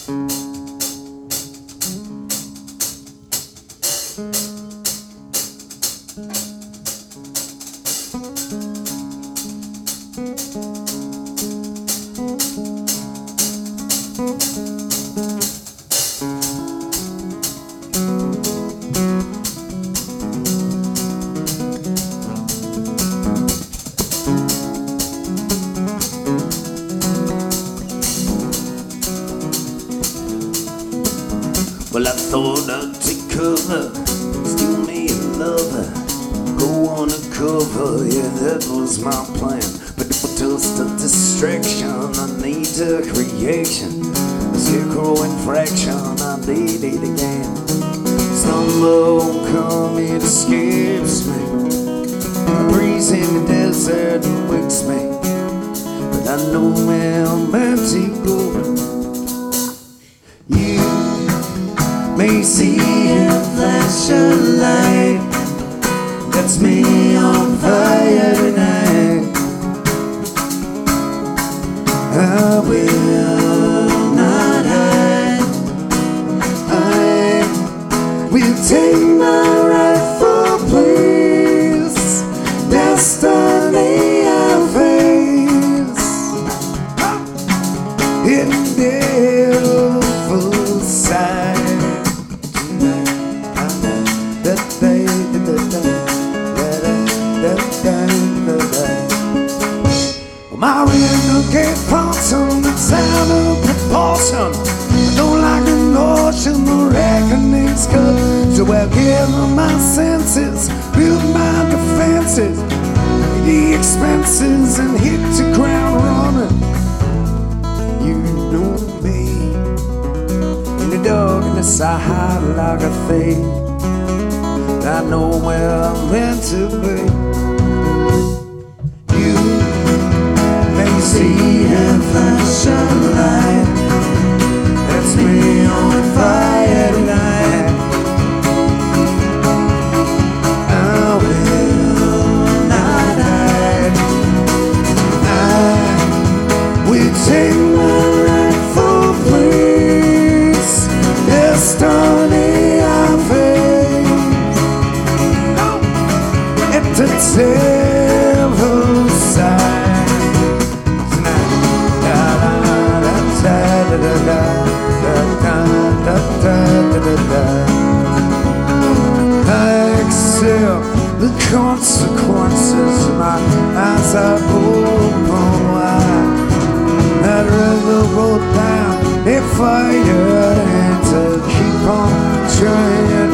Well, I thought I'd take cover, steal me a lover, go on a cover, yeah, that was my plan. But it was just a distraction, I need a creation, a scarecrow infraction, I need it again. Stumble, come, it escapes me, a breeze in the desert wakes me, but I know where I'm meant to go. You may see a flash of light, that's me on fire tonight. I will not hide, I will take my rightful place, destiny I face, in devil's side. My renegade thoughts on the sound of proportion. I don't like the notion the reckoning's cut. So I'll give my senses, build my defenses, the expenses, and hit the ground running. You know me, in the darkness I hide like a thief. I know where I'm meant to be. See a flash of light, that's me on fire tonight. I will not hide, I will take my rightful place, destiny I face, at the devil's side. I accept the consequences, my eyes are open wide. I'd rather go down a fire than to keep on trying.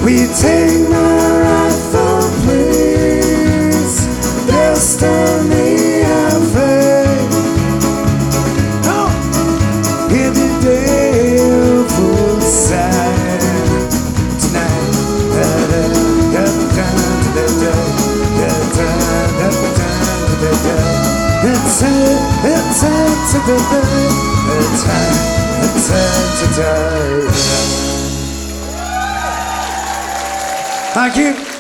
We take my rightful place. Destiny and fate. Oh, in the devil's side tonight. Thank you.